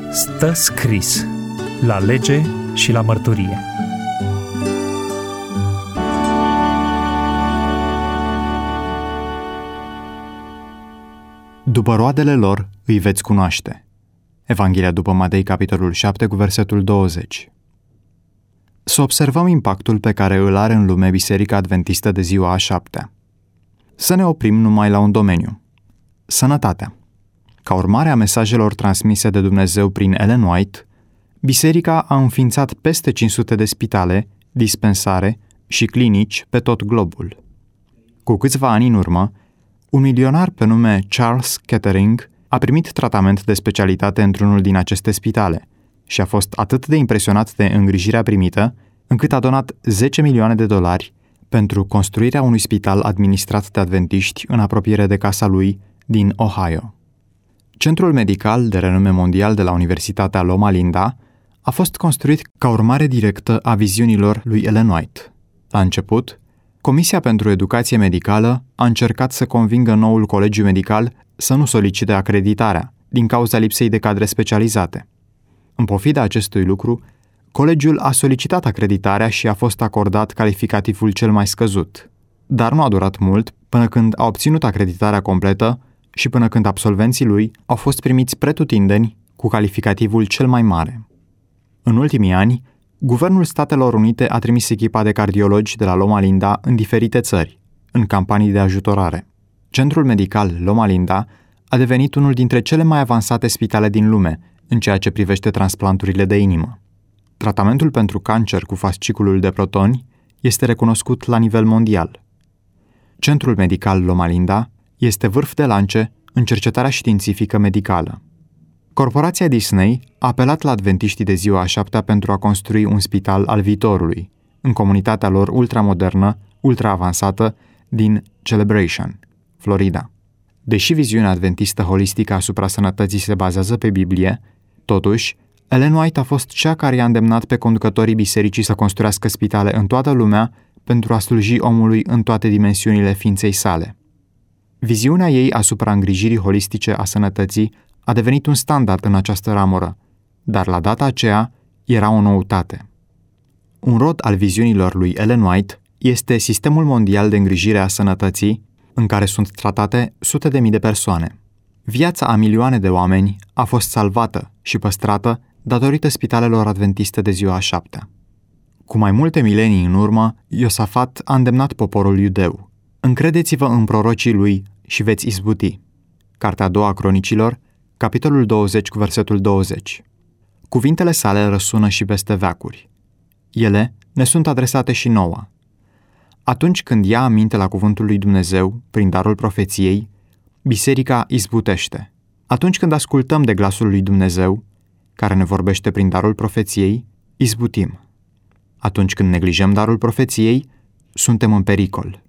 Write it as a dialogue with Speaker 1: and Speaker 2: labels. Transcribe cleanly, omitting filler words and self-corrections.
Speaker 1: Stă scris la lege și la mărturie.
Speaker 2: După roadele lor îi veți cunoaște. Evanghelia după Matei, capitolul 7, cu versetul 20. Să observăm impactul pe care îl are în lume Biserica Adventistă de ziua a șaptea. Să ne oprim numai la un domeniu: sănătatea. Ca urmare a mesajelor transmise de Dumnezeu prin Ellen White, Biserica a înființat peste 500 de spitale, dispensare și clinici pe tot globul. Cu câțiva ani în urmă, un milionar pe nume Charles Kettering a primit tratament de specialitate într-unul din aceste spitale și a fost atât de impresionat de îngrijirea primită, încât a donat $10 milioane pentru construirea unui spital administrat de adventiști în apropiere de casa lui din Ohio. Centrul medical de renume mondial de la Universitatea Loma Linda a fost construit ca urmare directă a viziunilor lui Ellen White. La început, Comisia pentru Educație Medicală a încercat să convingă noul colegiu medical să nu solicite acreditarea, din cauza lipsei de cadre specializate. În pofida acestui lucru, colegiul a solicitat acreditarea și a fost acordat calificativul cel mai scăzut. Dar nu a durat mult până când a obținut acreditarea completă și până când absolvenții lui au fost primiți pretutindeni cu calificativul cel mai mare. În ultimii ani, Guvernul Statelor Unite a trimis echipa de cardiologi de la Loma Linda în diferite țări, în campanii de ajutorare. Centrul medical Loma Linda a devenit unul dintre cele mai avansate spitale din lume în ceea ce privește transplanturile de inimă. Tratamentul pentru cancer cu fasciculul de protoni este recunoscut la nivel mondial. Centrul medical Loma Linda este vârf de lance în cercetarea științifică medicală. Corporația Disney a apelat la adventiștii de ziua a șaptea pentru a construi un spital al viitorului, în comunitatea lor ultramodernă, ultra-avansată din Celebration, Florida. Deși viziunea adventistă holistică asupra sănătății se bazează pe Biblie, totuși, Ellen White a fost cea care i-a îndemnat pe conducătorii bisericii să construiască spitale în toată lumea pentru a sluji omului în toate dimensiunile ființei sale. Viziunea ei asupra îngrijirii holistice a sănătății a devenit un standard în această ramură, dar la data aceea era o noutate. Un rod al viziunilor lui Ellen White este Sistemul Mondial de Îngrijire a Sănătății, în care sunt tratate sute de mii de persoane. Viața a milioane de oameni a fost salvată și păstrată datorită spitalelor adventiste de ziua a șaptea. Cu mai multe milenii în urmă, Iosafat a îndemnat poporul iudeu: încredeți-vă în prorocii lui și veți izbuti. Cartea a doua a Cronicilor, capitolul 20 cu versetul 20. Cuvintele sale răsună și peste veacuri. Ele ne sunt adresate și nouă. Atunci când ia aminte la cuvântul lui Dumnezeu, prin darul profeției, biserica izbutește. Atunci când ascultăm de glasul lui Dumnezeu, care ne vorbește prin darul profeției, izbutim. Atunci când neglijăm darul profeției, suntem în pericol.